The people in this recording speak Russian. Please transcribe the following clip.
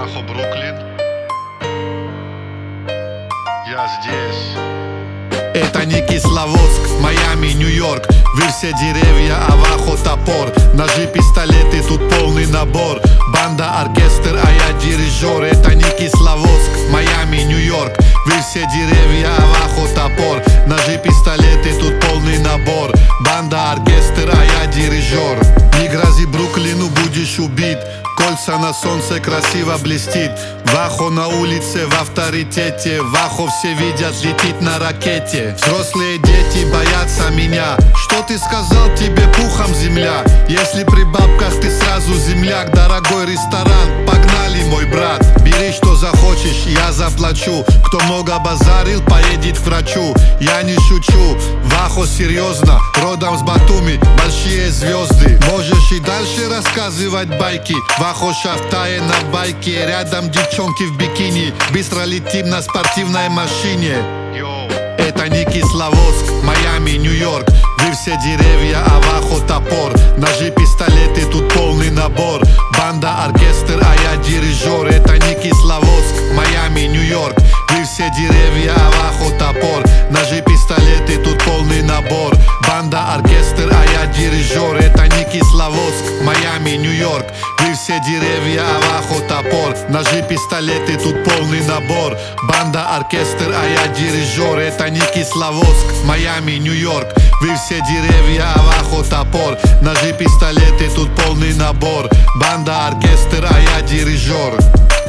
Авахо, Бруклин. Я здесь. Это не Кисловодск, Майами, Нью-Йорк. Вы все деревья, Авахо, топор. Ножи, пистолеты, тут полный набор. Банда, оркестр, а я дирижер. Это не Кисловодск, Майами, Нью-Йорк. Вы все деревья, Авахо, топор. Ножи, пистолеты, тут полный набор. Банда, оркестр, а я дирижер. Не грози Бруклину, будешь убит. Кольца на солнце красиво блестит. Вахо на улице в авторитете. Вахо все видят, летит на ракете. Взрослые дети боятся меня. Что ты сказал, тебе пухом земля? Если при бабках ты сразу земляк. Дорогой ресторан, погнали, мой брат. Бери, что захочешь, я заплачу. Кто много базарил, поедет к врачу. Я не шучу, Вахо серьезно. Родом с Батуми, большие звезды. Можешь и дальше рассказывать байки. Вахо шафтае на байке. Рядом девчонки в бикини. Быстро летим на спортивной машине. Это не Кисловодск, Майами, Нью-Йорк. Вы все деревья, Авахо, топор. Ножи, пистолеты, тут полный набор. Банда, оркестр, а я дирижер. Это не Кисловодск, Майами, Нью-Йорк. Вы все деревья, Авахо, топор. Ножи, пистолеты, тут полный набор. Банда, оркестр, а я дирижер. Это не Кисловодск, Майами, Нью-Йорк. Вы все деревья, Авахо, топор. Ножи, пистолеты, тут полный набор. Банда, оркестр, а я дирижер. Это не Кисловодск, Майами, Нью-Йорк. Вы все деревья, Авахо, топор. Ножи, пистолеты, тут полный набор. Банда, оркестр, а я дирижер.